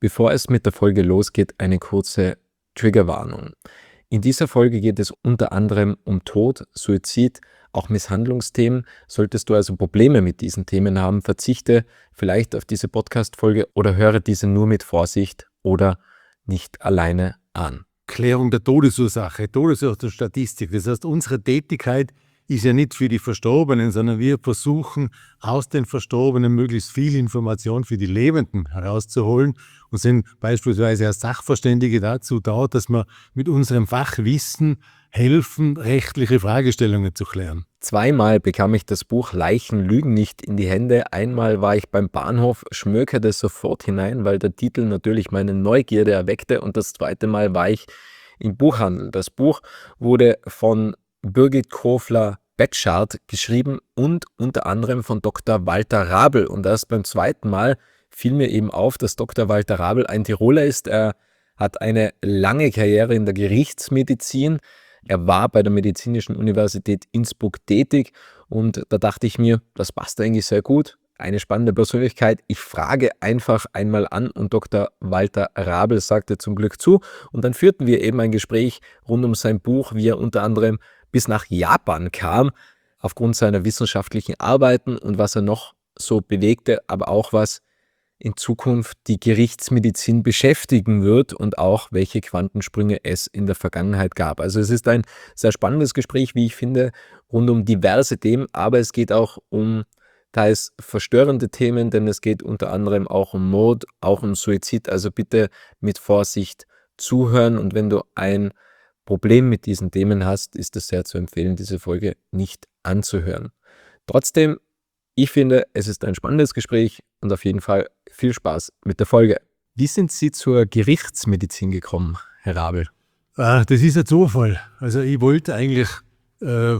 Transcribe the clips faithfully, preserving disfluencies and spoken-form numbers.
Bevor es mit der Folge losgeht, eine kurze Triggerwarnung. In dieser Folge geht es unter anderem um Tod, Suizid, auch Misshandlungsthemen. Solltest du also Probleme mit diesen Themen haben, verzichte vielleicht auf diese Podcast-Folge oder höre diese nur mit Vorsicht oder nicht alleine an. Klärung der Todesursache, Todesursachenstatistik. Das heißt, unsere Tätigkeit ist ja nicht für die Verstorbenen, sondern wir versuchen aus den Verstorbenen möglichst viel Information für die Lebenden herauszuholen und sind beispielsweise als Sachverständige dazu da, dass wir mit unserem Fachwissen helfen, rechtliche Fragestellungen zu klären. Zweimal bekam ich das Buch Leichen lügen nicht in die Hände. Einmal war ich beim Bahnhof, schmökerte sofort hinein, weil der Titel natürlich meine Neugierde erweckte, und das zweite Mal war ich im Buchhandel. Das Buch wurde von Birgit Kofler-Betschart geschrieben und unter anderem von Doktor Walter Rabl. Und erst beim zweiten Mal fiel mir eben auf, dass Doktor Walter Rabl ein Tiroler ist. Er hat eine lange Karriere in der Gerichtsmedizin. Er war bei der Medizinischen Universität Innsbruck tätig und da dachte ich mir, das passt eigentlich sehr gut. Eine spannende Persönlichkeit. Ich frage einfach einmal an und Doktor Walter Rabl sagte zum Glück zu. Und dann führten wir eben ein Gespräch rund um sein Buch, wie er unter anderem bis nach Japan kam, aufgrund seiner wissenschaftlichen Arbeiten und was er noch so bewegte, aber auch was in Zukunft die Gerichtsmedizin beschäftigen wird und auch welche Quantensprünge es in der Vergangenheit gab. Also es ist ein sehr spannendes Gespräch, wie ich finde, rund um diverse Themen, aber es geht auch um teils verstörende Themen, denn es geht unter anderem auch um Mord, auch um Suizid. Also bitte mit Vorsicht zuhören, und wenn du ein Problem mit diesen Themen hast, ist es sehr zu empfehlen, diese Folge nicht anzuhören. Trotzdem, ich finde, es ist ein spannendes Gespräch und auf jeden Fall viel Spaß mit der Folge. Wie sind Sie zur Gerichtsmedizin gekommen, Herr Rabl? Ah, das ist ein Zufall. Also ich wollte eigentlich äh,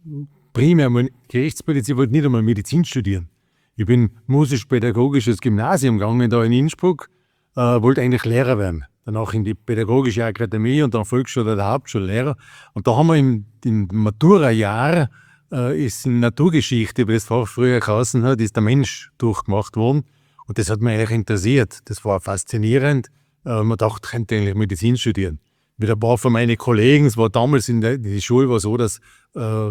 primär mal Gerichtsmedizin, ich wollte nicht einmal Medizin studieren. Ich bin musisch-pädagogisches Gymnasium gegangen da in Innsbruck, äh, wollte eigentlich Lehrer werden. Danach in die Pädagogische Akademie und dann Volksschule oder Hauptschullehrer. Und da haben wir im, im Matura-Jahr äh, ist in Naturgeschichte, wie das Fach früher geheißen hat, ist der Mensch durchgemacht worden. Und das hat mich eigentlich interessiert. Das war faszinierend. Äh, man dachte, ich könnte eigentlich Medizin studieren. Mit ein paar von meinen Kollegen, es war damals in der, in der Schule war so, dass äh,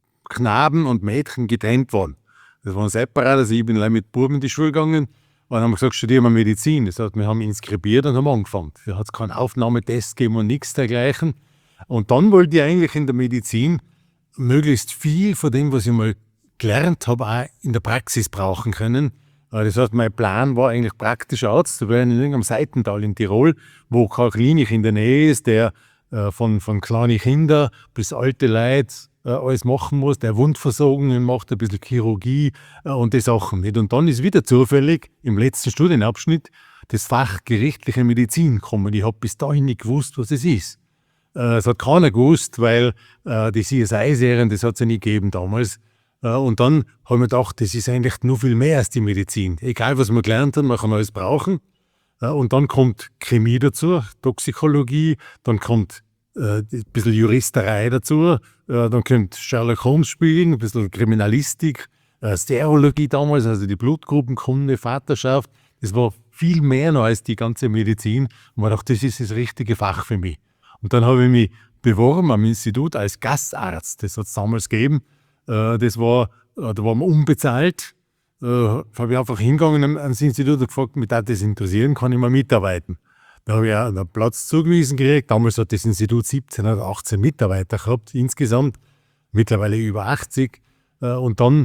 Knaben und Mädchen getrennt waren. Das war separat, also ich bin allein mit Buben in die Schule gegangen. Und dann haben wir gesagt, studieren wir Medizin. Das heißt, wir haben inskribiert und haben angefangen. Da hat es keinen Aufnahmetest gegeben und nichts dergleichen. Und dann wollte ich eigentlich in der Medizin möglichst viel von dem, was ich mal gelernt habe, auch in der Praxis brauchen können. Das heißt, mein Plan war eigentlich praktischer Arzt zu werden in irgendeinem Seitental in Tirol, wo keine Klinik in der Nähe ist, der äh, von, von kleinen Kindern bis alte Leute äh, alles machen muss, der Wundversorgungen macht, ein bisschen Chirurgie äh, und die Sachen nicht. Und dann ist wieder zufällig im letzten Studienabschnitt das Fach gerichtliche Medizin gekommen. Ich habe bis dahin nicht gewusst, was es ist. Äh, es hat keiner gewusst, weil äh, die C S I-Serien, das hat es ja nicht gegeben damals. Äh, und dann habe ich mir gedacht, das ist eigentlich nur viel mehr als die Medizin. Egal, was man gelernt hat, man kann alles brauchen. Äh, und dann kommt Chemie dazu, Toxikologie, dann kommt äh, ein bisschen Juristerei dazu, äh, dann kommt Sherlock Holmes spielen, ein bisschen Kriminalistik, äh, Serologie damals, also die Blutgruppenkunde, Vaterschaft. Das war viel mehr noch als die ganze Medizin. Und man dachte, das ist das richtige Fach für mich. Und dann habe ich mich beworben am Institut als Gastarzt. Das hat es damals gegeben. Das war, da war man unbezahlt. Da habe ich einfach hingegangen ans Institut und gefragt, mich würde das interessieren, kann ich mal mitarbeiten. Da habe ich auch einen Platz zugewiesen gekriegt. Damals hat das Institut siebzehn oder achtzehn Mitarbeiter gehabt, insgesamt. Mittlerweile über achtzig. Und dann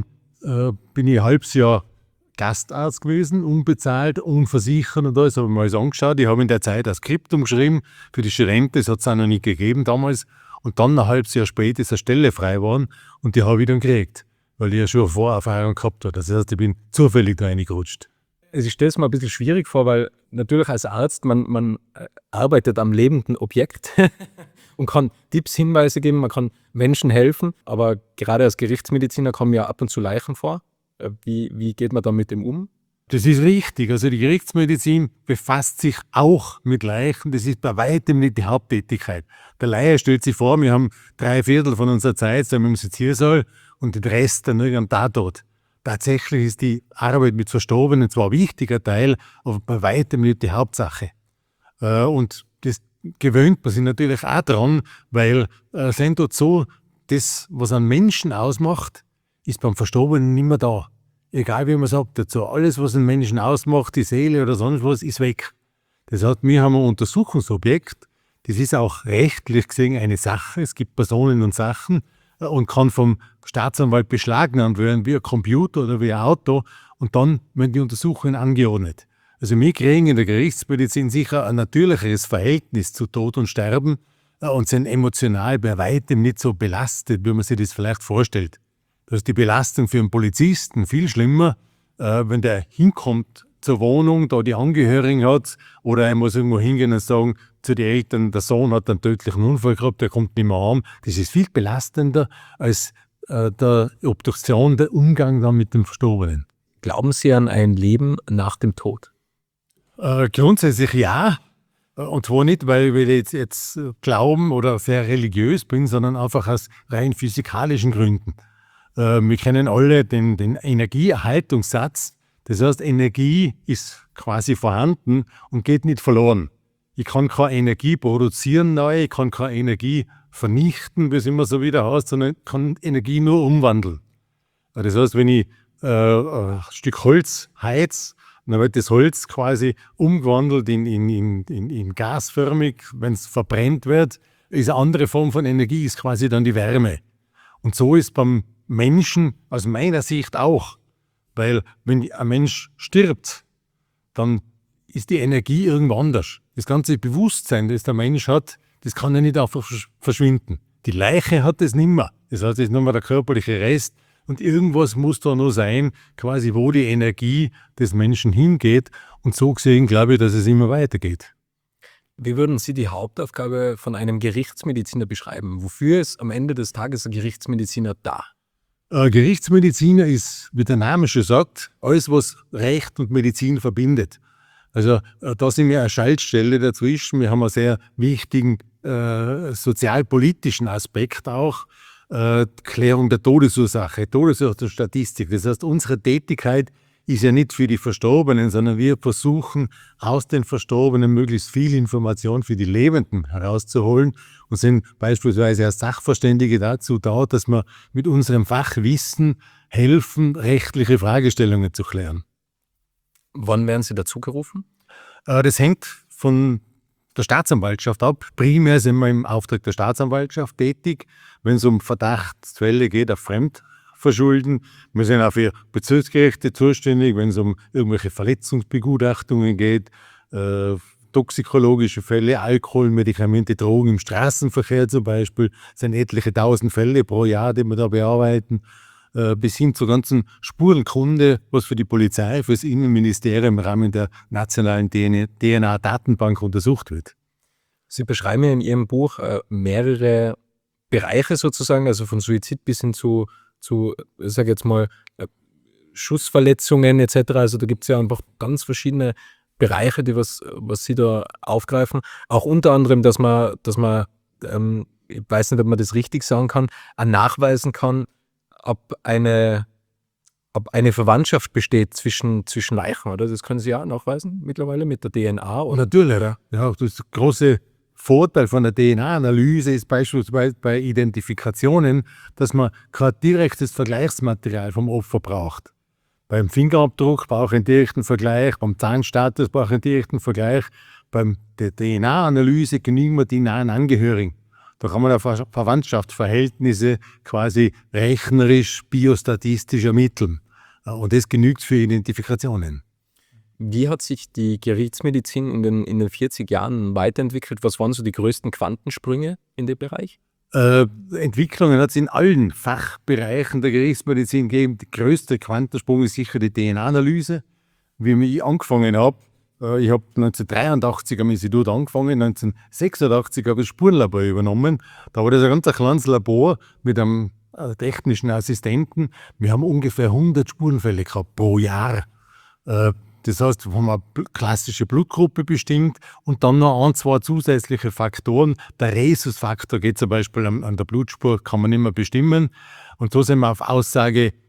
bin ich ein halbes Jahr Gastarzt gewesen, unbezahlt, unversichert und alles. Habe ich mir alles angeschaut. Ich habe in der Zeit ein Skriptum geschrieben für die Studenten. Das hat es auch noch nicht gegeben damals. Und dann ein halbes Jahr später ist eine Stelle frei geworden und die habe ich dann gekriegt, weil ich ja schon eine Vorerfahrung gehabt habe. Das heißt, ich bin zufällig da reingerutscht. Ich stelle es mir ein bisschen schwierig vor, weil natürlich als Arzt, man, man arbeitet am lebenden Objekt und kann Tipps, Hinweise geben, man kann Menschen helfen, aber gerade als Gerichtsmediziner kommen ja ab und zu Leichen vor. Wie, wie geht man da mit dem um? Das ist richtig. Also die Gerichtsmedizin befasst sich auch mit Leichen. Das ist bei weitem nicht die Haupttätigkeit. Der Laie stellt sich vor, wir haben drei Viertel von unserer Zeit so im Seziersaal und den Rest dann irgendeinem Tatort. tatsächlich ist die Arbeit mit Verstorbenen zwar ein wichtiger Teil, aber bei weitem nicht die Hauptsache. Äh, und das gewöhnt man sich natürlich auch dran, weil äh, sind dort so, das, was einen Menschen ausmacht, ist beim Verstorbenen nicht mehr da. Egal wie man sagt dazu. Alles, was einen Menschen ausmacht, die Seele oder sonst was, ist weg. Das heißt, wir haben ein Untersuchungsobjekt, das ist auch rechtlich gesehen eine Sache. Es gibt Personen und Sachen äh, und kann vom Staatsanwalt beschlagnahmt werden, wie ein Computer oder wie ein Auto. Und dann werden die Untersuchungen angeordnet. Also wir kriegen in der Gerichtsmedizin sicher ein natürlicheres Verhältnis zu Tod und Sterben äh, und sind emotional bei weitem nicht so belastet, wie man sich das vielleicht vorstellt. Da ist die Belastung für einen Polizisten viel schlimmer, äh, wenn der hinkommt zur Wohnung, da die Angehörigen hat, oder er muss irgendwo hingehen und sagen zu den Eltern, der Sohn hat einen tödlichen Unfall gehabt, der kommt nicht mehr an. Das ist viel belastender als äh, der Obduktion, der Umgang dann mit dem Verstorbenen. Glauben Sie an ein Leben nach dem Tod? Äh, grundsätzlich ja. Und zwar nicht, weil ich jetzt, jetzt glauben oder sehr religiös bin, sondern einfach aus rein physikalischen Gründen. Äh, wir kennen alle den, den Energieerhaltungssatz. Das heißt, Energie ist quasi vorhanden und geht nicht verloren. Ich kann keine Energie produzieren neu, ich kann keine Energie vernichten, wie es immer so wieder heißt, sondern ich kann Energie nur umwandeln. Das heißt, wenn ich äh, ein Stück Holz heiz, dann wird das Holz quasi umgewandelt in, in, in, in, in gasförmig. Wenn es verbrennt wird, ist eine andere Form von Energie, ist quasi dann die Wärme. Und so ist beim Menschen aus meiner Sicht auch. Weil wenn ein Mensch stirbt, dann ist die Energie irgendwo anders. Das ganze Bewusstsein, das der Mensch hat, das kann ja nicht einfach verschwinden. Die Leiche hat das nicht mehr. Das heißt, es ist nur mehr der körperliche Rest. Und irgendwas muss da noch sein, quasi wo die Energie des Menschen hingeht. Und so gesehen glaube ich, dass es immer weitergeht. Wie würden Sie die Hauptaufgabe von einem Gerichtsmediziner beschreiben? Wofür ist am Ende des Tages ein Gerichtsmediziner da? Ein Gerichtsmediziner ist, wie der Name schon sagt, alles, was Recht und Medizin verbindet. Also da sind wir eine Schaltstelle dazwischen. Wir haben einen sehr wichtigen äh, sozialpolitischen Aspekt auch. Äh, Klärung der Todesursache, Todesursachenstatistik. Das heißt, unsere Tätigkeit ist ja nicht für die Verstorbenen, sondern wir versuchen aus den Verstorbenen möglichst viel Information für die Lebenden herauszuholen und sind beispielsweise als Sachverständige dazu da, dass wir mit unserem Fachwissen helfen, rechtliche Fragestellungen zu klären. Wann werden Sie dazu gerufen? Äh, das hängt von der Staatsanwaltschaft ab. Primär sind wir im Auftrag der Staatsanwaltschaft tätig, wenn es um Verdachtsfälle geht auf Fremdverschulden. Wir sind auch für Bezirksgerichte zuständig, wenn es um irgendwelche Verletzungsbegutachtungen geht, äh, toxikologische Fälle, Alkohol, Medikamente, Drogen im Straßenverkehr zum Beispiel. Es sind etliche tausend Fälle pro Jahr, die wir da bearbeiten, äh, bis hin zur ganzen Spurenkunde, was für die Polizei, für das Innenministerium im Rahmen der nationalen D N A-Datenbank untersucht wird. Sie beschreiben ja in Ihrem Buch äh, mehrere Bereiche sozusagen, also von Suizid bis hin zu, zu ich sage jetzt mal, äh, Schussverletzungen et cetera. Also da gibt es ja einfach ganz verschiedene Bereiche, die was, was Sie da aufgreifen. Auch unter anderem, dass man, dass man ähm, ich weiß nicht, ob man das richtig sagen kann, auch nachweisen kann, ob eine, ob eine Verwandtschaft besteht zwischen, zwischen Leichen, oder? Das können Sie ja nachweisen mittlerweile mit der D N A, oder? Natürlich, ja. Ja, das große Vorteil von der D N A-Analyse ist beispielsweise bei Identifikationen, dass man kein direktes Vergleichsmaterial vom Opfer braucht. Beim Fingerabdruck brauche ich einen direkten Vergleich, beim Zahnstatus brauche ich einen direkten Vergleich, beim der D N A-Analyse genügen wir die nahen Angehörigen. Da kann man auf Verwandtschaftsverhältnisse quasi rechnerisch, biostatistisch ermitteln. Und das genügt für Identifikationen. Wie hat sich die Gerichtsmedizin in den, in den vierzig Jahren weiterentwickelt? Was waren so die größten Quantensprünge in dem Bereich? Äh, Entwicklungen hat es in allen Fachbereichen der Gerichtsmedizin gegeben. Der größte Quantensprung ist sicher die D N A-Analyse. Wie ich angefangen habe, äh, ich habe neunzehnhundertdreiundachtzig am Institut angefangen, neunzehnhundertsechsundachtzig habe ich das Spurenlabor übernommen. Da war das ein ganz kleines Labor mit einem äh, technischen Assistenten. Wir haben ungefähr hundert Spurenfälle gehabt pro Jahr. Äh, Das heißt, wir haben eine klassische Blutgruppe bestimmt und dann noch ein, zwei zusätzliche Faktoren. Der Rhesusfaktor geht zum Beispiel an, an der Blutspur, kann man nicht mehr bestimmen. Und so sind wir auf Aussage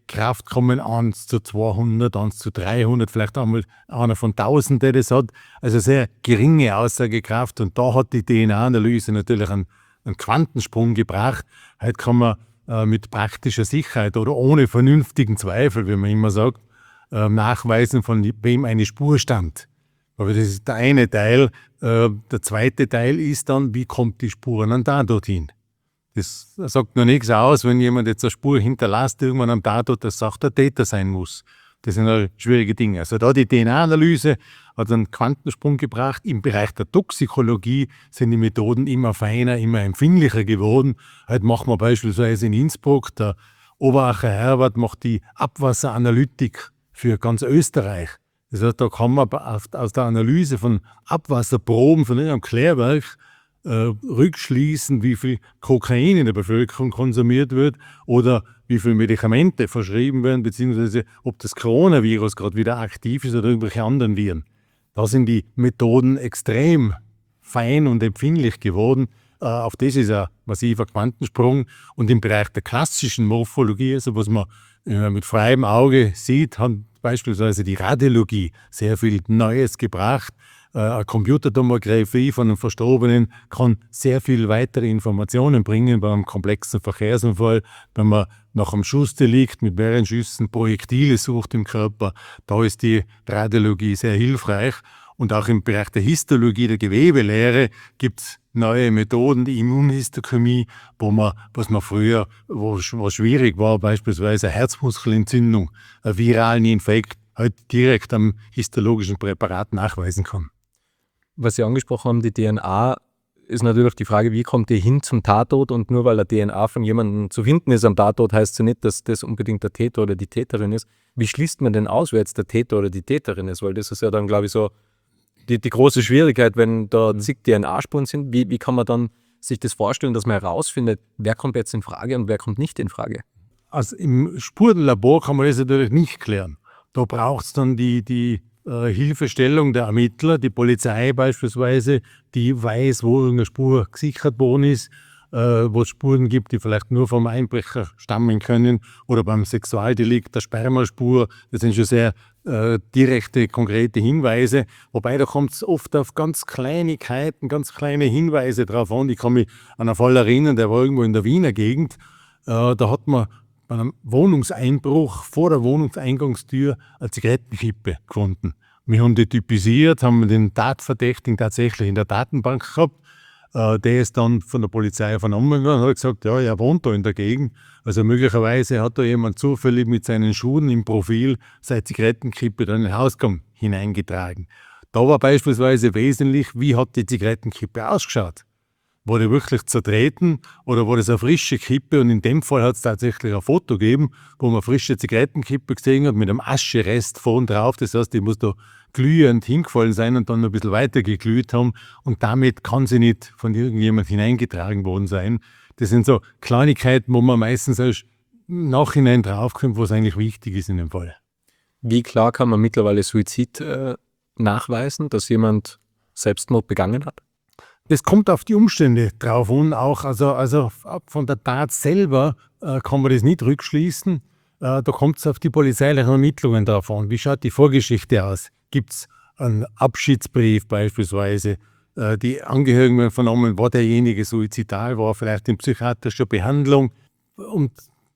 Kraft kommen, eins zu zweihundert, eins zu dreihundert, vielleicht einmal einer von tausend, der das hat. Also sehr geringe Aussagekraft. Und da hat die D N A-Analyse natürlich einen, einen Quantensprung gebracht. Heute kann man äh, mit praktischer Sicherheit oder ohne vernünftigen Zweifel, wie man immer sagt, äh, nachweisen, von wem eine Spur stammt. Aber das ist der eine Teil. Äh, der zweite Teil ist dann, wie kommt die Spur an den Tatort hin? Das sagt noch nichts aus, wenn jemand jetzt eine Spur hinterlässt, irgendwann am Tatort, das sagt der Täter sein muss. Das sind halt schwierige Dinge. Also da die D N A-Analyse hat einen Quantensprung gebracht. Im Bereich der Toxikologie sind die Methoden immer feiner, immer empfindlicher geworden. Heute machen wir beispielsweise in Innsbruck, der Oberacher Herbert macht die Abwasseranalytik für ganz Österreich. Das heißt, da kann man aus der Analyse von Abwasserproben von einem Klärwerk äh, rückschließen, wie viel Kokain in der Bevölkerung konsumiert wird oder wie viele Medikamente verschrieben werden, beziehungsweise ob das Coronavirus gerade wieder aktiv ist oder irgendwelche anderen Viren. Da sind die Methoden extrem fein und empfindlich geworden. Äh, auf das ist ein massiver Quantensprung. Und im Bereich der klassischen Morphologie, also was man äh, mit freiem Auge sieht, hat beispielsweise die Radiologie sehr viel Neues gebracht. Eine Computertomographie von einem Verstorbenen kann sehr viel weitere Informationen bringen bei einem komplexen Verkehrsunfall, wenn man nach einem Schussdelikt mit mehreren Schüssen Projektile sucht im Körper. Da ist die Radiologie sehr hilfreich. Und auch im Bereich der Histologie, der Gewebelehre, gibt es neue Methoden, die Immunhistochemie, wo man, was man früher, wo, was schwierig war, beispielsweise eine Herzmuskelentzündung, einen viralen Infekt, halt direkt am histologischen Präparat nachweisen kann. Was Sie angesprochen haben, die D N A, ist natürlich die Frage, wie kommt die hin zum Tatort? Und nur weil eine D N A von jemandem zu finden ist am Tatort, heißt es ja nicht, dass das unbedingt der Täter oder die Täterin ist. Wie schließt man denn aus, wer jetzt der Täter oder die Täterin ist? Weil das ist ja dann, glaube ich, so die, die große Schwierigkeit, wenn da zig D N A-Spuren sind. Wie, wie kann man dann sich das vorstellen, dass man herausfindet, wer kommt jetzt in Frage und wer kommt nicht in Frage? Also im Spurenlabor kann man das natürlich nicht klären. Da braucht es dann die, die äh, Hilfestellung der Ermittler, die Polizei beispielsweise, die weiß, wo irgendeine Spur gesichert worden ist, äh, wo es Spuren gibt, die vielleicht nur vom Einbrecher stammen können, oder beim Sexualdelikt der Spermaspur. Das sind schon sehr äh, direkte, konkrete Hinweise. Wobei da kommt es oft auf ganz Kleinigkeiten, ganz kleine Hinweise drauf an. Ich kann mich an einen Fall erinnern, der war irgendwo in der Wiener Gegend. Äh, da hat man bei einem Wohnungseinbruch vor der Wohnungseingangstür eine Zigarettenkippe gefunden. Wir haben die typisiert, haben den Tatverdächtigen tatsächlich in der Datenbank gehabt. Äh, der ist dann von der Polizei vernommen worden und hat gesagt, ja, er wohnt da in der Gegend. Also möglicherweise hat da jemand zufällig mit seinen Schuhen im Profil seine Zigarettenkippe dann in den Hausgang hineingetragen. Da war beispielsweise wesentlich, wie hat die Zigarettenkippe ausgeschaut? War die wirklich zertreten oder war das eine frische Kippe? Und in dem Fall hat es tatsächlich ein Foto gegeben, wo man frische Zigarettenkippe gesehen hat mit einem Ascherest vorn drauf. Das heißt, die muss da glühend hingefallen sein und dann noch ein bisschen weiter geglüht haben. Und damit kann sie nicht von irgendjemand hineingetragen worden sein. Das sind so Kleinigkeiten, wo man meistens erst im Nachhinein draufkommt, was eigentlich wichtig ist in dem Fall. Wie klar kann man mittlerweile Suizid äh, nachweisen, dass jemand Selbstmord begangen hat? Das kommt auf die Umstände drauf an. Auch, also, also von der Tat selber äh, kann man das nicht rückschließen. Äh, da kommt es auf die polizeilichen Ermittlungen drauf an. Wie schaut die Vorgeschichte aus? Gibt es einen Abschiedsbrief beispielsweise? Äh, die Angehörigen werden vernommen, war derjenige suizidal, war vielleicht in psychiatrischer Behandlung. Und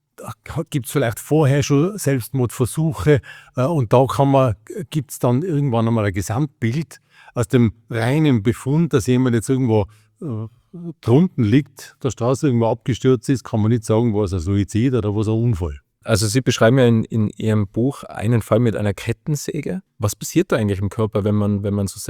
gibt es vielleicht vorher schon Selbstmordversuche? Äh, und da kann man, gibt es dann irgendwann einmal ein Gesamtbild. Aus dem reinen Befund, dass jemand jetzt irgendwo äh, drunten liegt, der Straße irgendwo abgestürzt ist, kann man nicht sagen, war es ein Suizid oder war es ein Unfall. Also Sie beschreiben ja in, in Ihrem Buch einen Fall mit einer Kettensäge. Was passiert da eigentlich im Körper, wenn man, wenn man so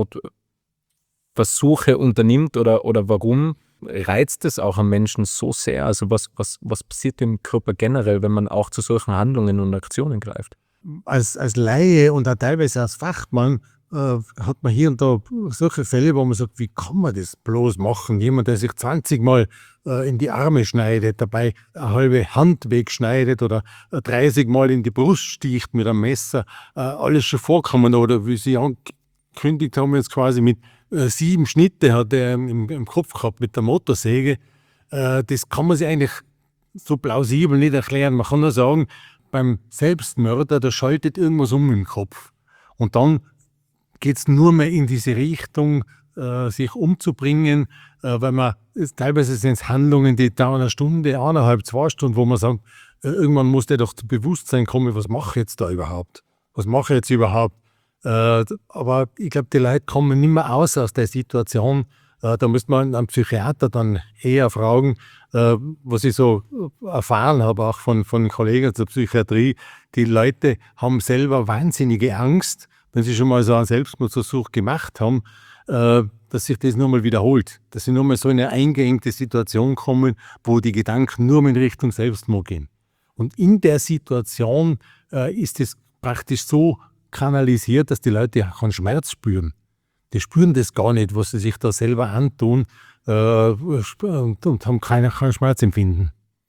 Selbstmordversuche unternimmt oder, oder warum reizt es auch am Menschen so sehr? Also was, was, was passiert im Körper generell, wenn man auch zu solchen Handlungen und Aktionen greift? Als, als Laie und auch teilweise als Fachmann äh, hat man hier und da solche Fälle, wo man sagt, wie kann man das bloß machen? Jemand, der sich zwanzig Mal äh, in die Arme schneidet, dabei eine halbe Hand wegschneidet oder äh, dreißig Mal in die Brust sticht mit einem Messer, äh, alles schon vorkommen. Oder wie Sie angekündigt haben, jetzt quasi mit äh, sieben Schnitte hat er im, im Kopf gehabt mit der Motorsäge. Äh, das kann man sich eigentlich so plausibel nicht erklären. Man kann nur sagen, beim Selbstmörder, da schaltet irgendwas um im Kopf. Und dann geht es nur mehr in diese Richtung, äh, sich umzubringen, äh, weil man, teilweise sind es Handlungen, die dauern eine Stunde, eineinhalb, zwei Stunden, wo man sagt, äh, irgendwann muss der doch zu Bewusstsein kommen, was mache ich jetzt da überhaupt? Was mache ich jetzt überhaupt? Äh, aber ich glaube, die Leute kommen nicht mehr aus aus der Situation. Äh, da müsste man einen Psychiater dann eher fragen, äh, was ich so erfahren habe, auch von, von Kollegen zur Psychiatrie. Die Leute haben selber wahnsinnige Angst, wenn sie schon mal so einen Selbstmordversuch gemacht haben, äh, dass sich das nur mal wiederholt. Dass sie nur mal so in eine eingeengte Situation kommen, wo die Gedanken nur mal in Richtung Selbstmord gehen. Und in der Situation äh, ist es praktisch so kanalisiert, dass die Leute keinen Schmerz spüren. Die spüren das gar nicht, was sie sich da selber antun äh, und, und haben keine, kein Schmerzempfinden.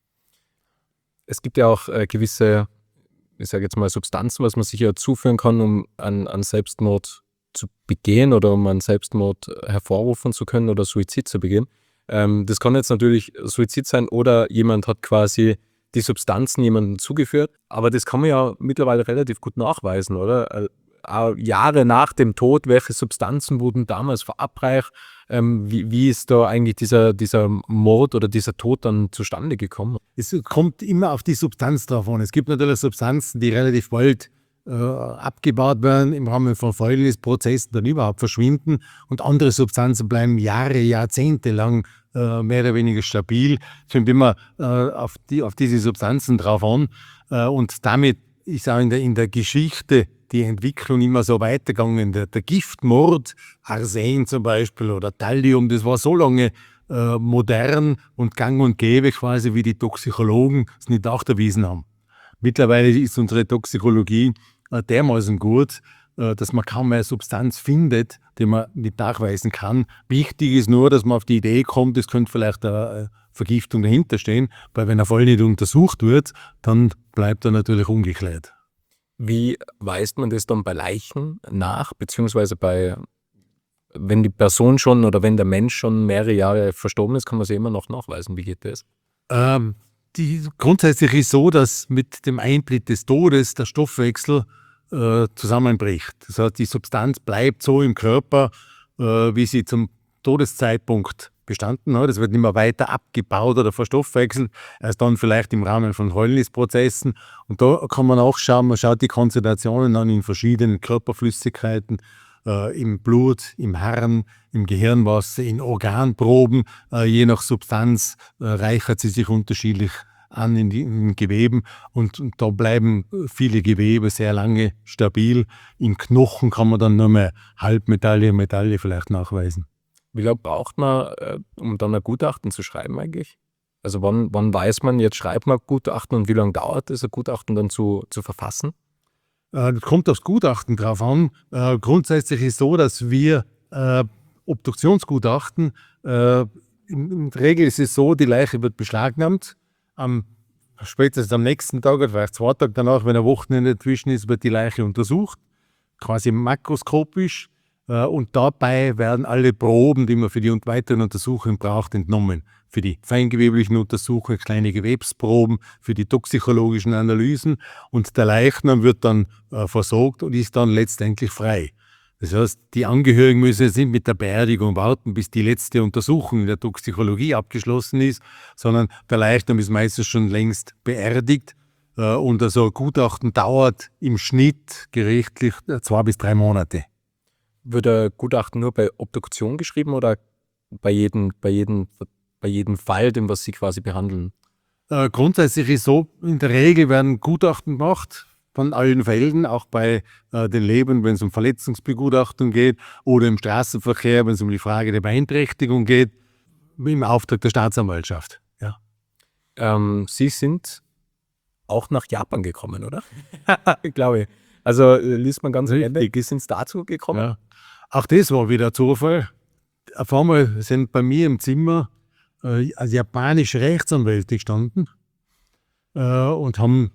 Es gibt ja auch äh, gewisse, ich sage jetzt mal, Substanzen, was man sich ja zuführen kann, um an, an Selbstmord zu begehen oder um einen Selbstmord hervorrufen zu können oder Suizid zu begehen. Ähm, das kann jetzt natürlich Suizid sein oder jemand hat quasi die Substanzen jemandem zugeführt, aber das kann man ja mittlerweile relativ gut nachweisen, oder? Äh, auch Jahre nach dem Tod, welche Substanzen wurden damals verabreicht, ähm, wie, wie ist da eigentlich dieser, dieser Mord oder dieser Tod dann zustande gekommen? Es kommt immer auf die Substanz drauf an. Es gibt natürlich Substanzen, die relativ bald äh, abgebaut werden, im Rahmen von Fäulnisprozessen dann überhaupt verschwinden und andere Substanzen bleiben Jahre, Jahrzehnte lang äh, mehr oder weniger stabil. Es kommt immer äh, auf, die, auf diese Substanzen drauf an äh, und damit ist auch in der, in der Geschichte die Entwicklung immer so weitergegangen. Der, der Giftmord, Arsen zum Beispiel oder Thallium, das war so lange äh, modern und gang und gäbe quasi, wie die Toxikologen es nicht nachgewiesen haben. Mittlerweile ist unsere Toxikologie äh, dermaßen gut, äh, dass man kaum mehr Substanz findet, die man nicht nachweisen kann. Wichtig ist nur, dass man auf die Idee kommt, es könnte vielleicht eine Vergiftung dahinter stehen, weil wenn er voll nicht untersucht wird, dann bleibt er natürlich ungeklärt. Wie weist man das dann bei Leichen nach, beziehungsweise bei, wenn die Person schon oder wenn der Mensch schon mehrere Jahre verstorben ist, kann man sie immer noch nachweisen? Wie geht das? Ähm, die, grundsätzlich ist so, dass mit dem Eintritt des Todes der Stoffwechsel äh, zusammenbricht. Das heißt, die Substanz bleibt so im Körper, äh, wie sie zum Todeszeitpunkt bestanden hat. Es wird nicht mehr weiter abgebaut oder verstoffwechselt, erst dann vielleicht im Rahmen von Fäulnisprozessen. Und da kann man auch schauen, man schaut die Konzentrationen an in verschiedenen Körperflüssigkeiten, äh, im Blut, im Harn, im Gehirnwasser, in Organproben. Äh, je nach Substanz äh, reichert sie sich unterschiedlich an in, die, in den Geweben und, und da bleiben viele Gewebe sehr lange stabil. In Knochen kann man dann nur mehr Halbmetalle, Metalle vielleicht nachweisen. Wie lange braucht man, äh, um dann ein Gutachten zu schreiben eigentlich? Also wann, wann weiß man, jetzt schreibt man Gutachten und wie lange dauert es, ein Gutachten dann zu, zu verfassen? Äh, das kommt aufs Gutachten drauf an. Äh, grundsätzlich ist es so, dass wir äh, Obduktionsgutachten, äh, in, in der Regel ist es so, die Leiche wird beschlagnahmt. Am, spätestens am nächsten Tag oder vielleicht zwei Tage danach, wenn ein Wochenende dazwischen ist, wird die Leiche untersucht, quasi makroskopisch. Und dabei werden alle Proben, die man für die weiteren Untersuchungen braucht, entnommen. Für die feingeweblichen Untersuchungen kleine Gewebsproben, für die toxikologischen Analysen. Und der Leichnam wird dann äh, versorgt und ist dann letztendlich frei. Das heißt, die Angehörigen müssen jetzt nicht mit der Beerdigung warten, bis die letzte Untersuchung in der Toxikologie abgeschlossen ist, sondern der Leichnam ist meistens schon längst beerdigt. Äh, und also ein Gutachten dauert im Schnitt gerichtlich zwei bis drei Monate. Wird ein Gutachten nur bei Obduktion geschrieben oder bei jedem, bei jedem, bei jedem Fall, den was Sie quasi behandeln? Äh, grundsätzlich ist so, in der Regel werden Gutachten gemacht von allen Fällen, auch bei äh, den Leben, wenn es um Verletzungsbegutachtung geht oder im Straßenverkehr, wenn es um die Frage der Beeinträchtigung geht, im Auftrag der Staatsanwaltschaft. Ja. Ähm, Sie sind auch nach Japan gekommen, oder? Glaube ich. Also liest man ganz richtig. Wie sind Sie dazu gekommen? Ja. Auch das war wieder Zufall. Auf einmal sind bei mir im Zimmer äh, japanische Rechtsanwälte gestanden äh, und haben,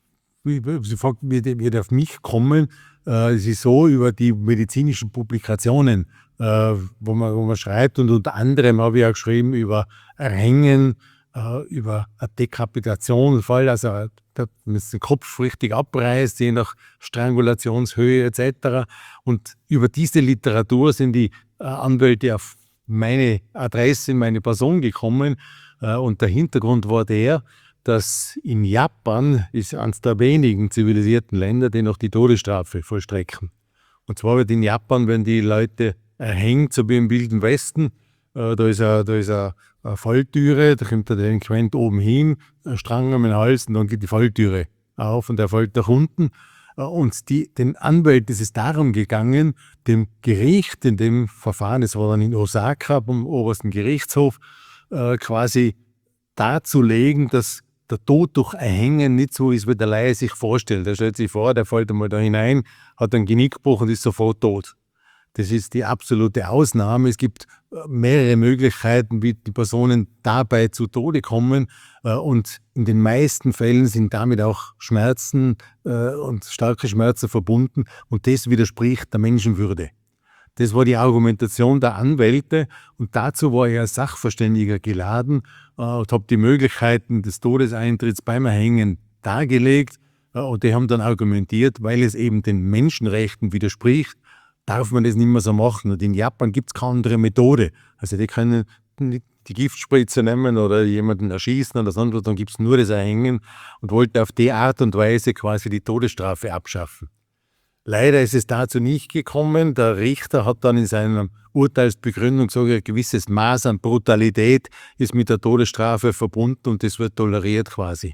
sie fragten, wie die auf mich kommen. Äh, es ist so, über die medizinischen Publikationen, äh, wo, man, wo man schreibt, und unter anderem habe ich auch geschrieben über Erhängen, äh, über eine Dekapitation, Fall, also dass man den Kopf richtig abreißt, je nach Strangulationshöhe et cetera. Und über diese Literatur sind die äh, Anwälte auf meine Adresse, meine Person gekommen. Äh, und der Hintergrund war der, dass in Japan ist eines der wenigen zivilisierten Länder, die noch die Todesstrafe vollstrecken. Und zwar wird in Japan, wenn die Leute erhängt, so wie im Wilden Westen, äh, da ist eine, da ist eine, eine Falltüre, da kommt der Delinquent oben hin, ein Strang um den Hals und dann geht die Falltüre auf und er fällt nach unten. Äh, und die, den Anwälten ist es darum gegangen, dem Gericht in dem Verfahren, das war dann in Osaka beim obersten Gerichtshof, äh, quasi darzulegen, dass der Tod durch Erhängen nicht so ist, wie der Laie sich vorstellt. Er stellt sich vor, der fällt einmal da hinein, hat einen Genickbruch und ist sofort tot. Das ist die absolute Ausnahme. Es gibt mehrere Möglichkeiten, wie die Personen dabei zu Tode kommen. Und in den meisten Fällen sind damit auch Schmerzen und starke Schmerzen verbunden. Und das widerspricht der Menschenwürde. Das war die Argumentation der Anwälte. Und dazu war ich als Sachverständiger geladen und habe die Möglichkeiten des Todeseintritts beim Erhängen dargelegt. Und die haben dann argumentiert, weil es eben den Menschenrechten widerspricht, darf man das nicht mehr so machen. Und in Japan gibt es keine andere Methode. Also die können nicht die Giftspritze nehmen oder jemanden erschießen oder sonst was, dann gibt es nur das Erhängen und wollte auf die Art und Weise quasi die Todesstrafe abschaffen. Leider ist es dazu nicht gekommen. Der Richter hat dann in seiner Urteilsbegründung gesagt, ein gewisses Maß an Brutalität ist mit der Todesstrafe verbunden und das wird toleriert quasi.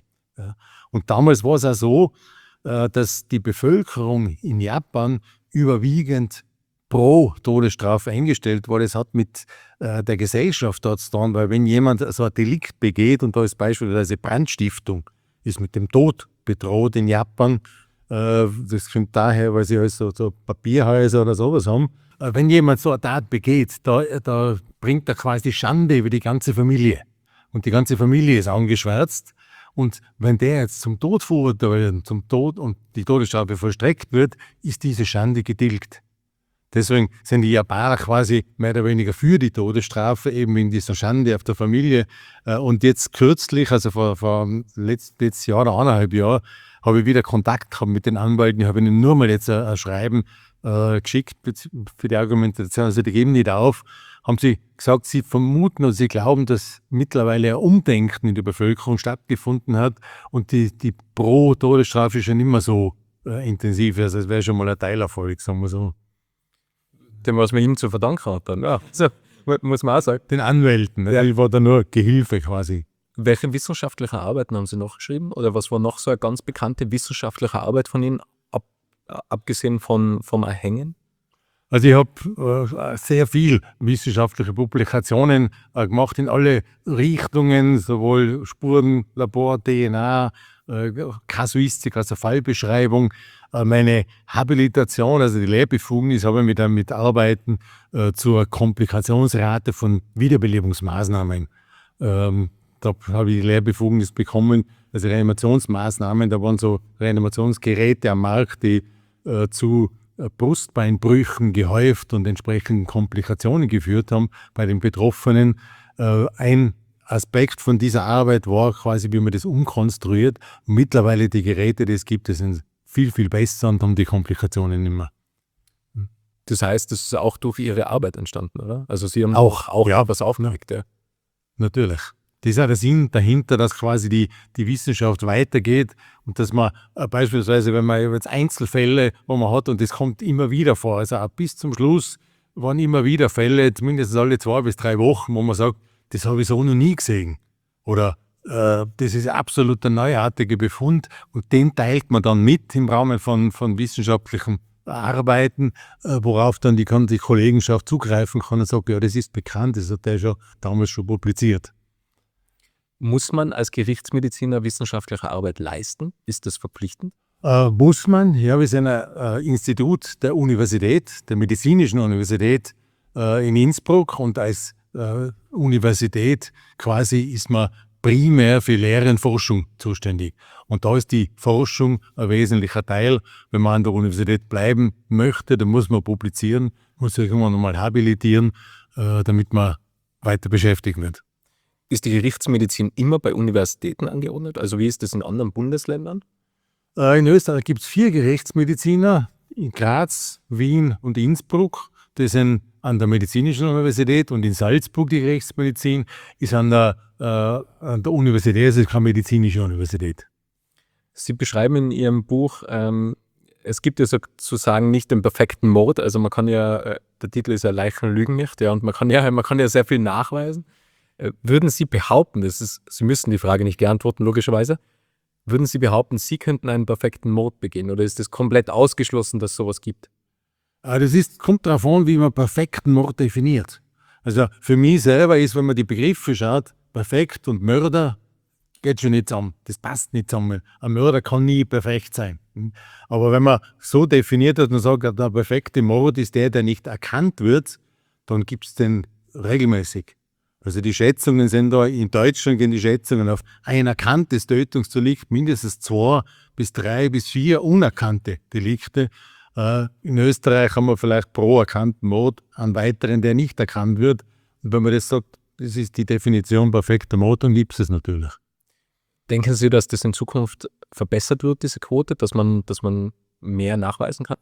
Und damals war es auch so, dass die Bevölkerung in Japan überwiegend pro Todesstrafe eingestellt war. Das hat mit äh, der Gesellschaft dort zu tun, weil wenn jemand so ein Delikt begeht, und da ist beispielsweise Brandstiftung, ist mit dem Tod bedroht in Japan, äh, das kommt daher, weil sie halt so, so Papierhäuser oder sowas haben. Äh, wenn jemand so eine Tat begeht, da, da bringt er quasi Schande über die ganze Familie. Und die ganze Familie ist angeschwärzt. Und wenn der jetzt zum Tod verurteilt, zum Tod und die Todesstrafe vollstreckt wird, ist diese Schande getilgt. Deswegen sind die Japaner quasi mehr oder weniger für die Todesstrafe, eben in dieser Schande auf der Familie. Und jetzt kürzlich, also vor, vor letztes Jahr oder eineinhalb Jahren, habe ich wieder Kontakt gehabt mit den Anwälten. Ich habe ihnen nur mal jetzt ein Schreiben äh, geschickt für die Argumentation. Also die geben nicht auf. Haben sie gesagt, sie vermuten und sie glauben, dass mittlerweile ein Umdenken in der Bevölkerung stattgefunden hat und die, die Pro-Todesstrafe schon nicht mehr so äh, intensiv ist. Das wäre schon mal ein Teilerfolg, sagen wir so. Dem, was man ihm zu verdanken hat dann. Ja, so, muss man auch sagen. Den Anwälten, ja. Ich war da nur Gehilfe quasi. Welche wissenschaftlichen Arbeiten haben Sie noch geschrieben? Oder was war noch so eine ganz bekannte wissenschaftliche Arbeit von Ihnen, ab, abgesehen von, vom Erhängen? Also ich habe äh, sehr viel wissenschaftliche Publikationen äh, gemacht in alle Richtungen, sowohl Spurenlabor, D N A, äh, Kasuistik, also Fallbeschreibung. Äh, meine Habilitation, also die Lehrbefugnis, habe ich mit, äh, mit Arbeiten äh, zur Komplikationsrate von Wiederbelebungsmaßnahmen. Ähm, da habe ich die Lehrbefugnis bekommen, also Reanimationsmaßnahmen. Da waren so Reanimationsgeräte am Markt, die äh, zu Brustbeinbrüchen gehäuft und entsprechenden Komplikationen geführt haben bei den Betroffenen. Ein Aspekt von dieser Arbeit war quasi, wie man das umkonstruiert. Und mittlerweile die Geräte, die es gibt, die sind viel, viel besser und haben die Komplikationen nicht mehr. Das heißt, das ist auch durch Ihre Arbeit entstanden, oder? Also Sie haben auch, auch ja, was aufgeregt, ja. Natürlich. Das ist auch der Sinn dahinter, dass quasi die, die Wissenschaft weitergeht und dass man äh, beispielsweise, wenn man jetzt Einzelfälle, wo man hat und das kommt immer wieder vor, also auch bis zum Schluss waren immer wieder Fälle, zumindest alle zwei bis drei Wochen, wo man sagt, das habe ich so noch nie gesehen. Oder äh, das ist absolut ein neuartiger Befund und den teilt man dann mit im Rahmen von, von wissenschaftlichen Arbeiten, äh, worauf dann die, die Kollegenschaft zugreifen kann und sagt, ja, das ist bekannt, das hat der schon damals schon publiziert. Muss man als Gerichtsmediziner wissenschaftliche Arbeit leisten? Ist das verpflichtend? Äh, muss man. Ja, wir sind ein äh, Institut der Universität, der Medizinischen Universität äh, in Innsbruck und als äh, Universität quasi ist man primär für Lehre und Forschung zuständig. Und da ist die Forschung ein wesentlicher Teil. Wenn man an der Universität bleiben möchte, dann muss man publizieren, muss sich irgendwann mal habilitieren, äh, damit man weiter beschäftigt wird. Ist die Gerichtsmedizin immer bei Universitäten angeordnet? Also wie ist das in anderen Bundesländern? Äh, in Österreich gibt es vier Gerichtsmediziner in Graz, Wien und Innsbruck. Die sind an der Medizinischen Universität, und in Salzburg die Gerichtsmedizin ist an der, äh, an der Universität, es ist keine medizinische Universität. Sie beschreiben in Ihrem Buch, ähm, es gibt ja sozusagen nicht den perfekten Mord. Also man kann ja, äh, der Titel ist ja Leichen lügen nicht, ja, und man kann ja, man kann ja sehr viel nachweisen. Äh, würden Sie behaupten, das ist, Sie müssen die Frage nicht beantworten, logischerweise, würden Sie behaupten, Sie könnten einen perfekten Mord begehen, oder ist es komplett ausgeschlossen, dass es sowas gibt? Äh, das ist, kommt darauf an, wie man perfekten Mord definiert. Also für mich selber ist, wenn man die Begriffe schaut, perfekt und Mörder, geht schon nicht zusammen. Das passt nicht zusammen. Ein Mörder kann nie perfekt sein. Aber wenn man so definiert hat und sagt, der perfekte Mord ist der, der nicht erkannt wird, dann gibt es den regelmäßig. Also die Schätzungen sind da, in Deutschland gehen die Schätzungen auf ein erkanntes Tötungsdelikt, mindestens zwei bis drei bis vier unerkannte Delikte. Äh, in Österreich haben wir vielleicht pro erkannten Mord einen weiteren, der nicht erkannt wird. Und wenn man das sagt, das ist die Definition perfekter Mord, dann gibt es es natürlich. Denken Sie, dass das in Zukunft verbessert wird, diese Quote, dass man, dass man mehr nachweisen kann?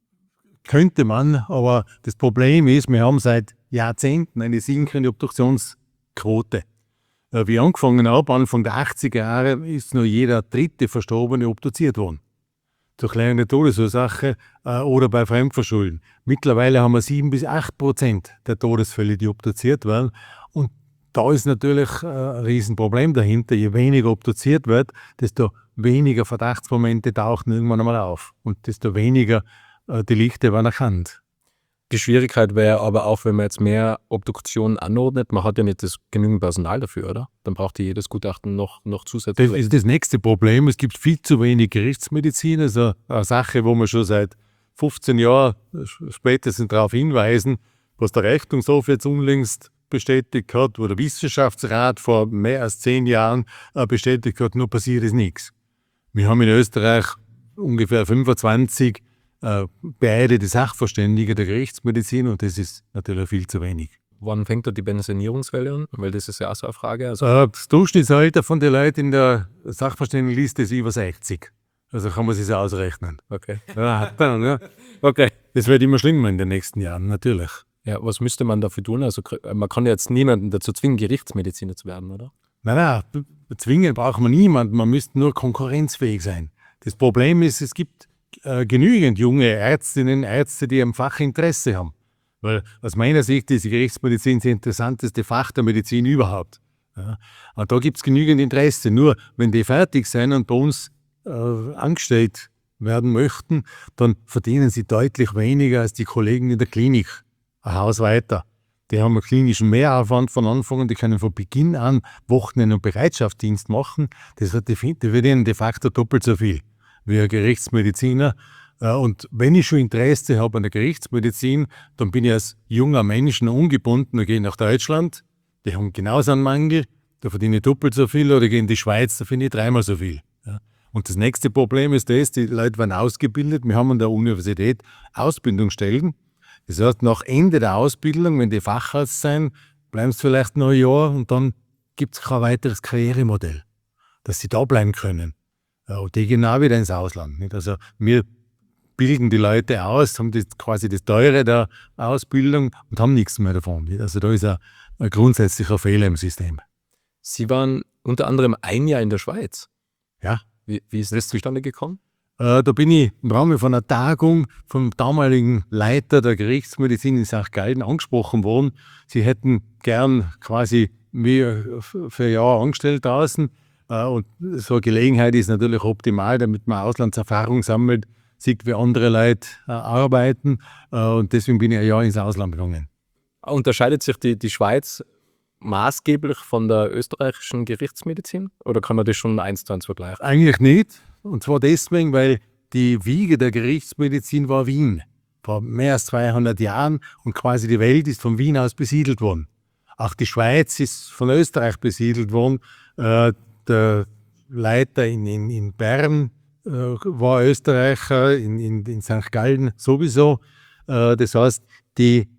Könnte man, aber das Problem ist, wir haben seit Jahrzehnten eine sinkende Obduktionsquote. Äh, Wie ich angefangen habe, Anfang der achtziger Jahre, ist nur jeder dritte Verstorbene obduziert worden. Durch klärende Todesursache äh, oder bei Fremdverschulden. Mittlerweile haben wir sieben bis acht Prozent der Todesfälle, die obduziert werden. Und da ist natürlich äh, ein Riesenproblem dahinter. Je weniger obduziert wird, desto weniger Verdachtsmomente tauchen irgendwann einmal auf. Und desto weniger äh, Delikte werden erkannt. Die Schwierigkeit wäre aber auch, wenn man jetzt mehr Obduktionen anordnet, man hat ja nicht das genügend Personal dafür, oder? Dann braucht ja jedes Gutachten noch, noch zusätzlich. Das ist das nächste Problem. Es gibt viel zu wenig Gerichtsmedizin. Also eine Sache, wo wir schon seit fünfzehn Jahren spätestens darauf hinweisen, was der Rechnungshof jetzt unlängst bestätigt hat, wo der Wissenschaftsrat vor mehr als zehn Jahren äh, bestätigt hat, nur passiert ist nichts. Wir haben in Österreich ungefähr fünfundzwanzig äh, beeidete Sachverständige der Gerichtsmedizin, und das ist natürlich viel zu wenig. Wann fängt da die Pensionierungswelle an? Weil das ist ja auch so eine Frage. Also Äh, Das Durchschnittsalter von den Leuten in der Sachverständigenliste ist über sechzig. Also kann man sich das ausrechnen. okay. Ja, dann, ja. Okay. Das wird immer schlimmer in den nächsten Jahren, natürlich. Ja, was müsste man dafür tun? Also man kann ja jetzt niemanden dazu zwingen, Gerichtsmediziner zu werden, oder? Nein, nein, zwingen braucht man niemanden, man müsste nur konkurrenzfähig sein. Das Problem ist, es gibt äh, genügend junge Ärztinnen, Ärzte, die am Fach Interesse haben. Weil aus meiner Sicht ist die Gerichtsmedizin das interessanteste Fach der Medizin überhaupt. Ja. Und da gibt es genügend Interesse. Nur wenn die fertig sind und bei uns äh, angestellt werden möchten, dann verdienen sie deutlich weniger als die Kollegen in der Klinik. Ein Haus weiter. Die haben einen klinischen Mehraufwand von Anfang an, die können von Beginn an Wochenend- und Bereitschaftsdienst machen. Das wird, die verdienen de facto doppelt so viel wie ein Gerichtsmediziner. Und wenn ich schon Interesse habe an der Gerichtsmedizin, dann bin ich als junger Mensch noch ungebunden und gehe nach Deutschland. Die haben genauso einen Mangel, da verdiene ich doppelt so viel, oder gehe in die Schweiz, da finde ich dreimal so viel. Und das nächste Problem ist das, die Leute werden ausgebildet. Wir haben an der Universität Ausbildungsstellen. Das heißt, nach Ende der Ausbildung, wenn die Facharzt sein, bleiben sie vielleicht noch ein Jahr und dann gibt es kein weiteres Karrieremodell, dass sie da bleiben können. Ja, und die gehen auch wieder ins Ausland. Nicht? Also wir bilden die Leute aus, haben das, quasi das Teure der Ausbildung und haben nichts mehr davon. Nicht? Also da ist ein, ein grundsätzlicher Fehler im System. Sie waren unter anderem ein Jahr in der Schweiz. Ja. Wie, wie ist das zustande gekommen? Äh, da bin ich im Rahmen von einer Tagung vom damaligen Leiter der Gerichtsmedizin in Sankt Gallen angesprochen worden. Sie hätten gern quasi mich für ein Jahr angestellt draußen. Äh, und so eine Gelegenheit ist natürlich optimal, damit man Auslandserfahrung sammelt, sieht, wie andere Leute äh, arbeiten. Äh, und deswegen bin ich ein Jahr ins Ausland gegangen. Unterscheidet sich die, die Schweiz maßgeblich von der österreichischen Gerichtsmedizin? Oder kann man das schon eins zu eins vergleichen? Eigentlich nicht. Und zwar deswegen, weil die Wiege der Gerichtsmedizin war Wien. Vor mehr als zweihundert Jahren, und quasi die Welt ist von Wien aus besiedelt worden. Auch die Schweiz ist von Österreich besiedelt worden. Äh, der Leiter in, in, in Bern äh, war Österreicher, in, in, in Sankt Gallen sowieso. Äh, das heißt, die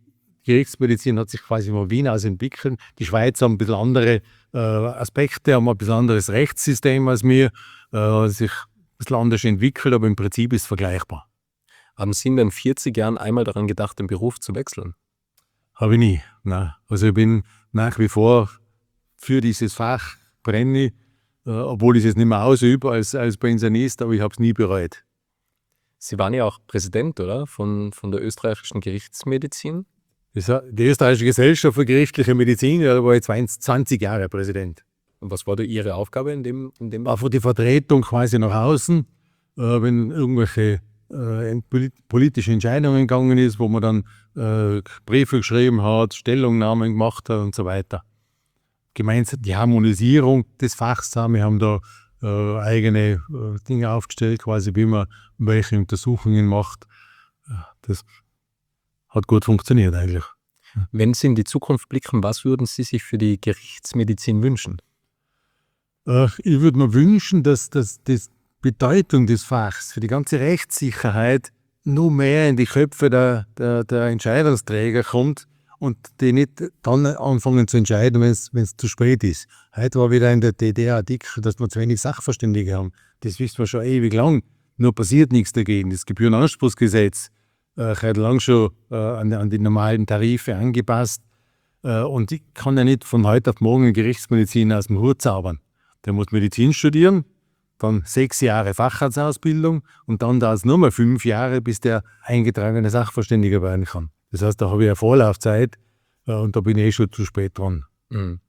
Gerichtsmedizin hat sich quasi von Wien aus entwickelt. Die Schweiz haben ein bisschen andere äh, Aspekte, haben ein bisschen anderes Rechtssystem als wir, äh, hat sich ein bisschen anders entwickelt, aber im Prinzip ist es vergleichbar. Haben Sie in den vierzig Jahren einmal daran gedacht, den Beruf zu wechseln? Habe ich nie. Nein. Also ich bin nach wie vor für dieses Fach brenne ich, äh, obwohl ich es nicht mehr ausübe als, als Pensionist, aber ich habe es nie bereut. Sie waren ja auch Präsident, oder? Von, von der österreichischen Gerichtsmedizin. Das, die österreichische Gesellschaft für gerichtliche Medizin, da war ich zwanzig Jahre Präsident. Und was war da Ihre Aufgabe in dem, in dem? War für die Vertretung quasi nach außen, äh, wenn irgendwelche äh, politische Entscheidungen gegangen ist, wo man dann äh, Briefe geschrieben hat, Stellungnahmen gemacht hat und so weiter. Gemeinsam die Harmonisierung des Fachs haben. Wir haben da äh, eigene äh, Dinge aufgestellt, quasi wie man welche Untersuchungen macht. Das hat gut funktioniert eigentlich. Wenn Sie in die Zukunft blicken, was würden Sie sich für die Gerichtsmedizin wünschen? Äh, ich würde mir wünschen, dass, dass die Bedeutung des Fachs für die ganze Rechtssicherheit nur mehr in die Köpfe der, der, der Entscheidungsträger kommt und die nicht dann anfangen zu entscheiden, wenn es zu spät ist. Heute war wieder in der D D R Artikel, dass wir zu wenig Sachverständige haben. Das wissen wir schon ewig lang. Nur passiert nichts dagegen. Das Gebührenanspruchsgesetz äh, hat lang schon äh, an, an die normalen Tarife angepasst. Äh, und ich kann ja nicht von heute auf morgen Gerichtsmedizin aus dem Hut zaubern. Der muss Medizin studieren, dann sechs Jahre Facharztausbildung und dann dauert es nur mal fünf Jahre, bis der eingetragene Sachverständiger werden kann. Das heißt, da habe ich eine Vorlaufzeit äh, und da bin ich eh schon zu spät dran. Mhm.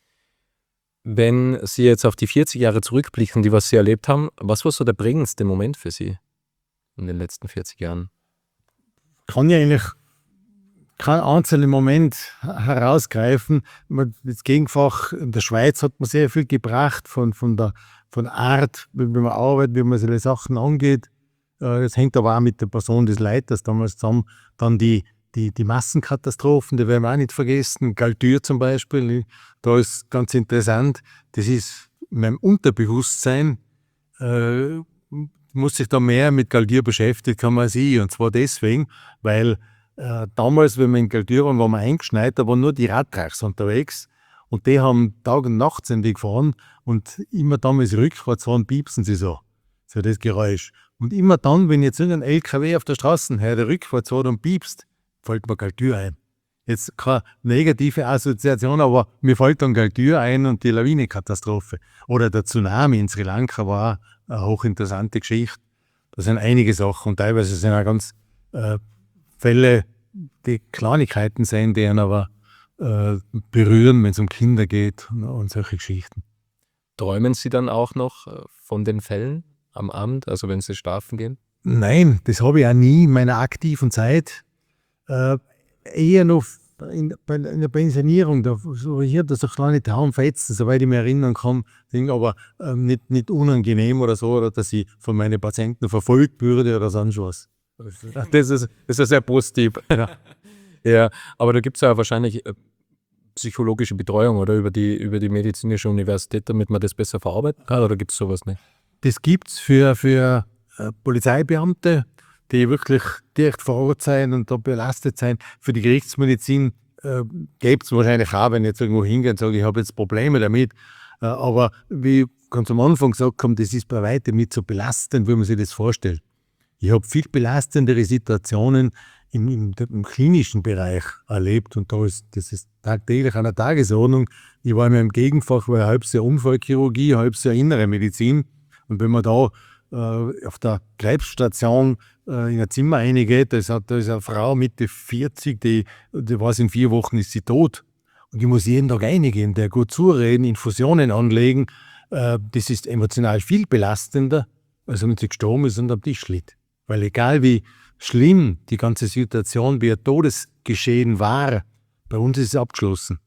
Wenn Sie jetzt auf die vierzig Jahre zurückblicken, die was Sie erlebt haben, was war so der prägendste Moment für Sie in den letzten vierzig Jahren? Kann ja eigentlich keinen einzelnen Moment herausgreifen. Das Gegenfach in der Schweiz hat mir sehr viel gebracht von, von der von Art, wie man arbeitet, wie man solche Sachen angeht. Das hängt aber auch mit der Person des Leiters damals zusammen. Dann die, die, die Massenkatastrophen, die werden wir auch nicht vergessen. Galtür zum Beispiel, da ist ganz interessant. Das ist in meinem Unterbewusstsein, äh, muss sich da mehr mit Galtür beschäftigt haben als ich. Und zwar deswegen, weil äh, damals, wenn wir in Galtür waren, waren wir eingeschneit, da waren nur die Radtrachs unterwegs. Und die haben Tag und Nacht sind die gefahren und immer dann, wenn sie rückwärts fahren, piepsen sie so. So das Geräusch. Und immer dann, wenn jetzt irgendein L K W auf der Straße her, der rückwärts fährt und piepst, fällt mir Galtür ein. Jetzt keine negative Assoziation, aber mir fällt dann Galtür ein und die Lawinekatastrophe. Oder der Tsunami in Sri Lanka war auch eine hochinteressante Geschichte. Da sind einige Sachen und teilweise sind auch ganz äh, Fälle, die Kleinigkeiten sind, die einen aber äh, berühren, wenn es um Kinder geht und, und solche Geschichten. Träumen Sie dann auch noch von den Fällen am Abend, also wenn Sie schlafen gehen? Nein, das habe ich auch nie in meiner aktiven Zeit. Äh, eher noch in, bei, in der Pensionierung, da so hier das so kleine Traumfetzen, soweit ich mich erinnern kann, aber äh, nicht, nicht unangenehm oder so, oder dass ich von meinen Patienten verfolgt würde oder sonst was. Das ist, das ist sehr positiv. Ja, ja, aber da gibt es ja wahrscheinlich äh, psychologische Betreuung oder über die, über die medizinische Universität, damit man das besser verarbeiten kann, oder gibt es sowas nicht? Das gibt es für, für äh, Polizeibeamte, die wirklich direkt vor Ort sein und da belastet sein. Für die Gerichtsmedizin äh, gibt es wahrscheinlich auch, wenn ich jetzt irgendwo hingehe und sage, ich habe jetzt Probleme damit. Äh, aber wie ich ganz am Anfang gesagt habe, das ist bei weitem nicht so belastend, wie man sich das vorstellt. Ich habe viel belastendere Situationen im, im, im klinischen Bereich erlebt und da ist, das ist tagtäglich an der Tagesordnung. Ich war in meinem Gegenfach, war halb sehr Unfallchirurgie, halb sehr innere Medizin. Und wenn man da äh, auf der Krebsstation äh, in ein Zimmer reingeht, da ist, da ist eine Frau Mitte vierzig, die, die weiß, in vier Wochen ist sie tot. Und ich muss jeden Tag reingehen, der gut zureden, Infusionen anlegen. Äh, das ist emotional viel belastender, als wenn sie gestorben ist und am Tisch liegt. Weil egal wie schlimm die ganze Situation, wie ein Todesgeschehen war, bei uns ist es abgeschlossen.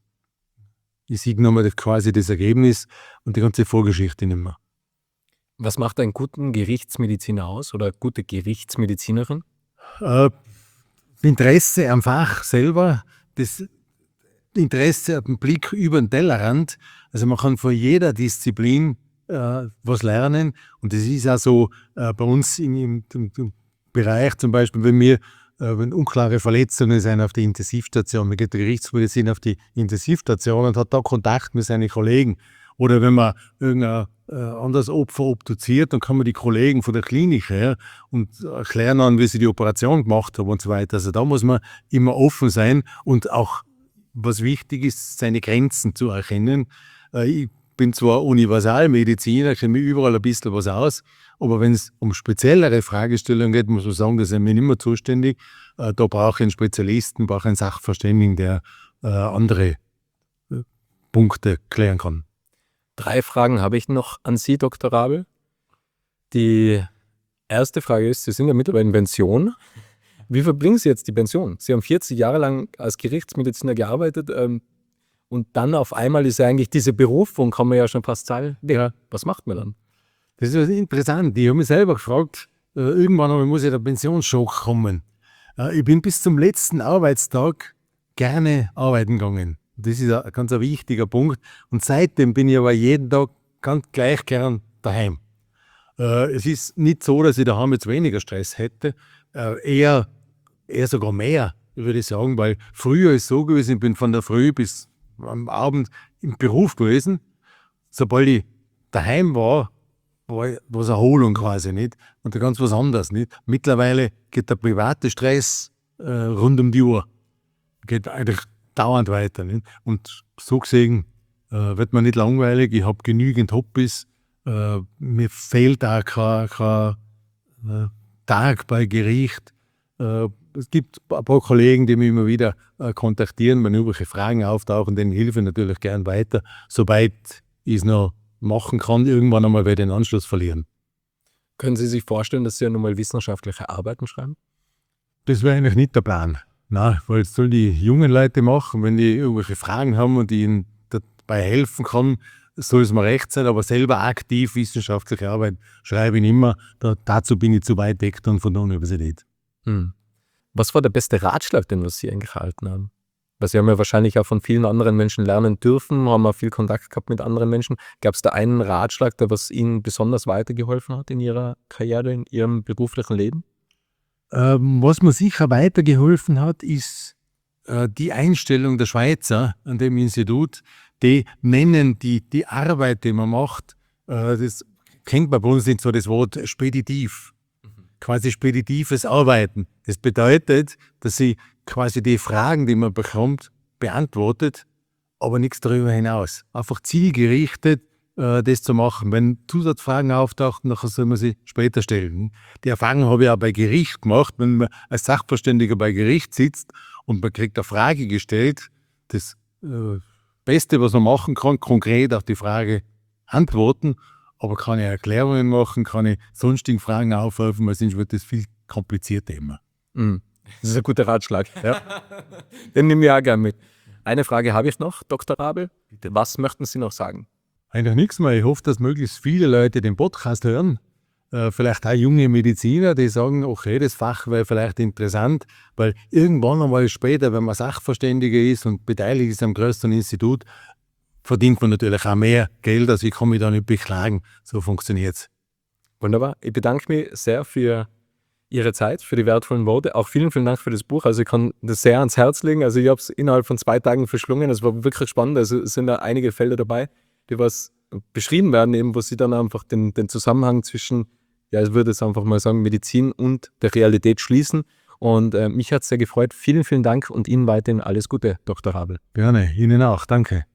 Ich sehe nochmal quasi das Ergebnis und die ganze Vorgeschichte nicht mehr. Was macht einen guten Gerichtsmediziner aus oder eine gute Gerichtsmedizinerin? Äh, Interesse am Fach selber, das Interesse, einen Blick über den Tellerrand. Also man kann von jeder Disziplin äh, was lernen und das ist auch so äh, bei uns im, im, im Bereich zum Beispiel, wenn wir äh, wenn unklare Verletzungen sind auf die Intensivstation. Man geht der Gerichtsmedizin auf die Intensivstation und hat da Kontakt mit seinen Kollegen. Oder wenn man irgendein äh, anderes Opfer obduziert, dann kann man die Kollegen von der Klinik her und erklären an, wie sie die Operation gemacht haben und so weiter. Also da muss man immer offen sein und auch, was wichtig ist, seine Grenzen zu erkennen. Äh, ich bin zwar Universalmediziner, kenne mich überall ein bisschen was aus, aber wenn es um speziellere Fragestellungen geht, muss man sagen, da sind wir nicht mehr zuständig. Äh, da brauche ich einen Spezialisten, brauche ich einen Sachverständigen, der äh, andere äh, Punkte klären kann. Drei Fragen habe ich noch an Sie, Doktor Rabl. Die erste Frage ist, Sie sind ja mittlerweile in Pension. Wie verbringen Sie jetzt die Pension? Sie haben vierzig Jahre lang als Gerichtsmediziner gearbeitet ähm, und dann auf einmal ist ja eigentlich diese Berufung, kann man ja schon fast sagen, ja, was macht man dann? Das ist interessant. Ich habe mich selber gefragt, äh, irgendwann einmal muss ja der Pensionsschock kommen. Äh, ich bin bis zum letzten Arbeitstag gerne arbeiten gegangen. Das ist ein ganz ein wichtiger Punkt. Und seitdem bin ich aber jeden Tag ganz gleich gern daheim. Äh, es ist nicht so, dass ich daheim jetzt weniger Stress hätte, äh, eher, eher sogar mehr, würde ich sagen, weil früher ist es so gewesen, ich bin von der Früh bis am Abend im Beruf gewesen. Sobald ich daheim war, war es Erholung quasi nicht und da ganz was anderes nicht. Mittlerweile geht der private Stress äh, rund um die Uhr. Geht eigentlich dauernd weiter. Nicht? Und so gesehen äh, wird man nicht langweilig. Ich habe genügend Hobbys. Äh, mir fehlt auch kein, kein äh, Tag bei Gericht. Äh, es gibt ein paar Kollegen, die mich immer wieder äh, kontaktieren, wenn irgendwelche Fragen auftauchen, denen helfe ich natürlich gern weiter, soweit ich es noch machen kann, irgendwann einmal werde ich den Anschluss verlieren. Können Sie sich vorstellen, dass Sie ja nochmal wissenschaftliche Arbeiten schreiben? Das wäre eigentlich nicht der Plan. Nein, weil es soll die jungen Leute machen, wenn die irgendwelche Fragen haben und ich ihnen dabei helfen kann, soll es mir recht sein, aber selber aktiv wissenschaftliche Arbeit schreibe ich nicht mehr. Da, dazu bin ich zu weit weg dann von der Universität. Hm. Was war der beste Ratschlag, den was Sie eigentlich erhalten haben? Weil Sie haben ja wahrscheinlich auch von vielen anderen Menschen lernen dürfen, haben auch viel Kontakt gehabt mit anderen Menschen. Gab es da einen Ratschlag, der was Ihnen besonders weitergeholfen hat in Ihrer Karriere, in Ihrem beruflichen Leben? Ähm, was mir sicher weitergeholfen hat, ist äh, die Einstellung der Schweizer an dem Institut. Die nennen die, die Arbeit, die man macht, äh, das kennt man bei uns nicht so das Wort speditiv. Mhm. Quasi speditives Arbeiten. Das bedeutet, dass sie quasi die Fragen, die man bekommt, beantwortet, aber nichts darüber hinaus. Einfach zielgerichtet äh, das zu machen. Wenn Zusatzfragen auftauchen, dann soll man sie später stellen. Die Erfahrung habe ich auch bei Gericht gemacht, wenn man als Sachverständiger bei Gericht sitzt und man kriegt eine Frage gestellt, das äh, Beste, was man machen kann, konkret auf die Frage antworten, aber kann ich Erklärungen machen, kann ich sonstigen Fragen aufwerfen, weil sonst wird das viel komplizierter immer. Mhm. Das ist ein guter Ratschlag. Ja. Den nehmen wir auch gerne mit. Eine Frage habe ich noch, Doktor Rabl. Was möchten Sie noch sagen? Eigentlich nichts mehr. Ich hoffe, dass möglichst viele Leute den Podcast hören. Äh, vielleicht auch junge Mediziner, die sagen, okay, das Fach wäre vielleicht interessant, weil irgendwann einmal später, wenn man Sachverständiger ist und beteiligt ist am größten Institut, verdient man natürlich auch mehr Geld, also ich kann mich da nicht beklagen. So funktioniert es. Wunderbar. Ich bedanke mich sehr für Ihre Zeit, für die wertvollen Worte. Auch vielen, vielen Dank für das Buch. Also ich kann das sehr ans Herz legen. Also ich habe es innerhalb von zwei Tagen verschlungen. Es war wirklich spannend. Also es sind da einige Felder dabei, die was beschrieben werden, eben, wo Sie dann einfach den, den Zusammenhang zwischen, ja, ich würde es einfach mal sagen, Medizin und der Realität schließen. Und äh, mich hat es sehr gefreut. Vielen, vielen Dank und Ihnen weiterhin alles Gute, Doktor Rabl. Gerne, Ihnen auch. Danke.